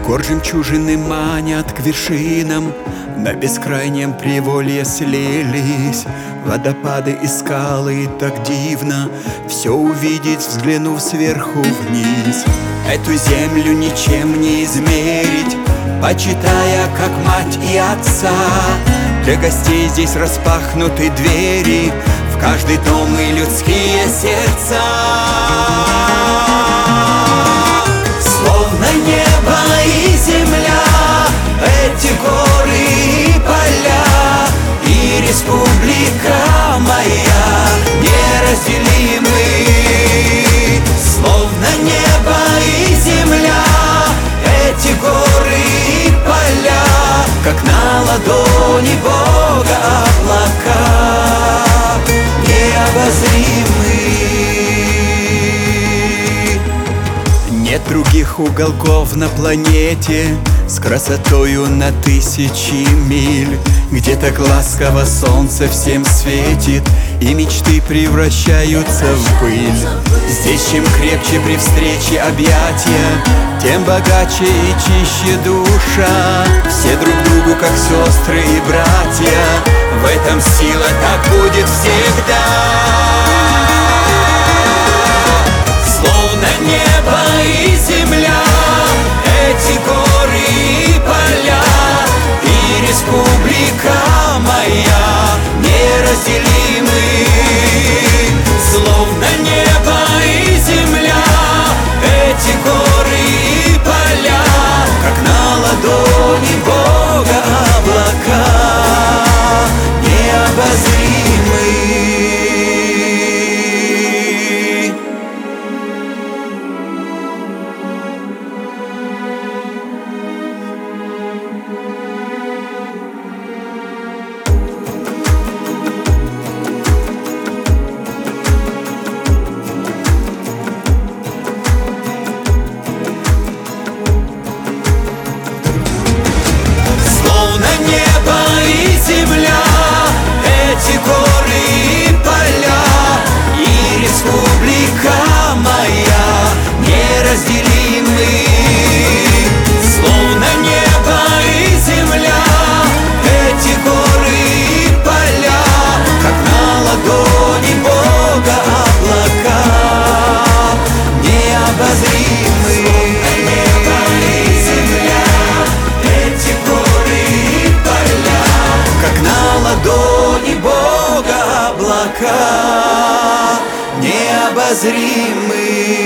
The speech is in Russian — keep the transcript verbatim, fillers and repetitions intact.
Гор жемчужины манят к вершинам, на бескрайнем приволье слились водопады и скалы. Так дивно все увидеть, взглянув сверху вниз. Эту землю ничем не измерить, почитая как мать и отца. Для гостей здесь распахнуты двери в каждый дом и людские сердца. Словно небо и земля, эти горы и поля, и республика моя неразделимы. Словно небо и земля, эти горы и поля, как на ладони Бога облака необозримы. Нет других уголков на планете с красотою на тысячи миль, где так ласково солнце всем светит и мечты превращаются в пыль. Здесь чем крепче при встрече объятия, тем богаче и чище душа. Все друг другу как сестры и братья, в этом сила, так будет всегда. Словно небо и земля, эти горы и поля, и республика моя неразделимы. Словно небо и земля, эти горы и поля, как на ладони Бога облака необозримы. Необозримы.